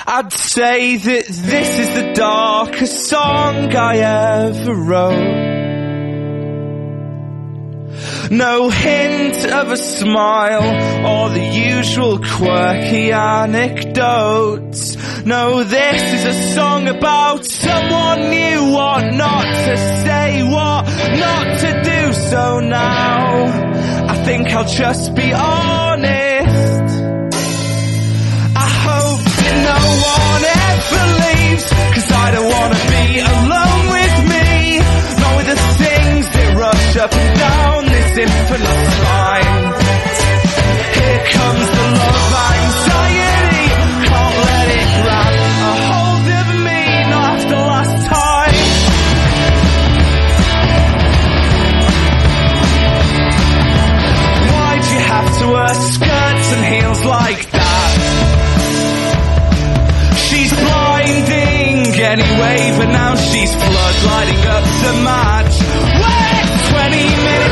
I'd say that this is the darkest song I ever wrote. No hint of a smile or the usual quirky anecdotes. No, this is a song about someone new, what not to say, what not to do. So now I think I'll just be honest. I hope that no one ever leaves, 'cause I don't wanna be alone with me, not with the things that rush up and down this infinite spine. Here comes the love anxiety, can't let it grab a hold of me, not after last time. Why'd you have to wear skirts and heels like that? She's blinding anyway, but now she's floodlighting up the match. Wait 20 minutes